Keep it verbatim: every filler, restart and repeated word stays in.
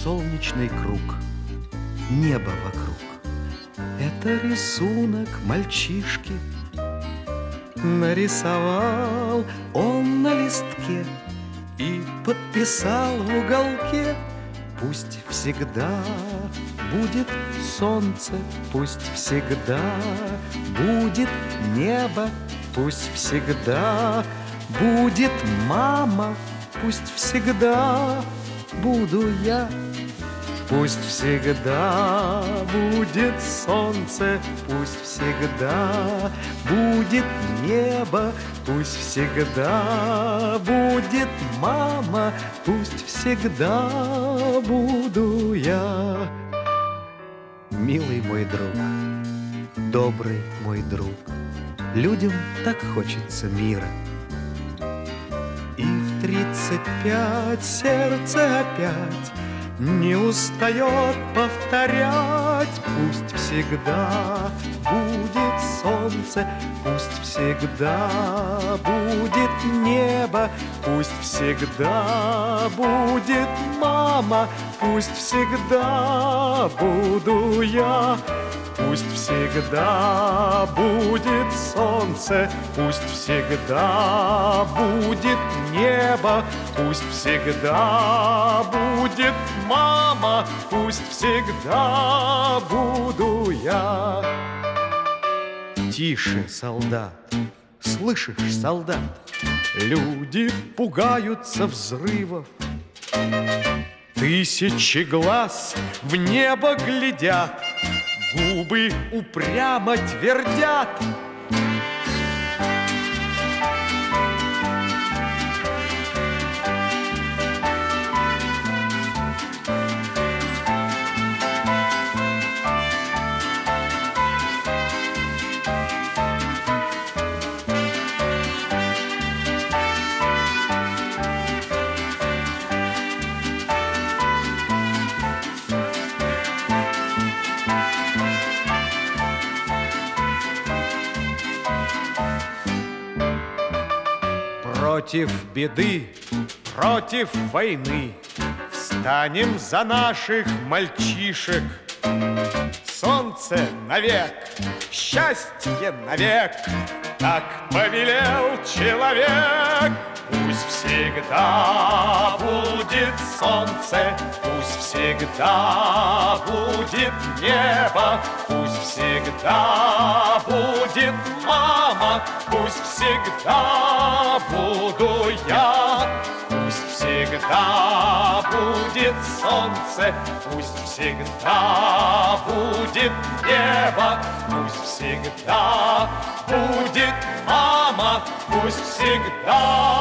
солнечный круг, небо вокруг. Это рисунок мальчишки. Нарисовал он на листке и подписал в уголке: пусть всегда будет солнце, пусть всегда будет небо, пусть всегда будет мама, пусть всегда буду я. Пусть всегда будет солнце, пусть всегда будет небо, пусть всегда будет мама, пусть всегда буду я. Милый мой друг, добрый мой друг, людям так хочется мира. И в тридцать пять сердце опять не устает повторять: пусть всегда будет солнце, пусть всегда будет небо, пусть всегда будет мама, пусть всегда буду я. Пусть всегда будет солнце, пусть всегда будет небо, пусть всегда будет мама, пусть всегда буду я. Тише, солдат, слышишь, солдат? Люди пугаются взрывов. Тысячи глаз в небо глядят, губы упрямо твердят: против беды, против войны встанем за наших мальчишек. Солнце навек, счастье навек, так повелел человек. Пусть всегда будет солнце, пусть всегда будет небо, пусть всегда будет мама, пусть всегда буду я. Пусть всегда будет солнце, пусть всегда будет небо, пусть всегда будет мама, пусть всегда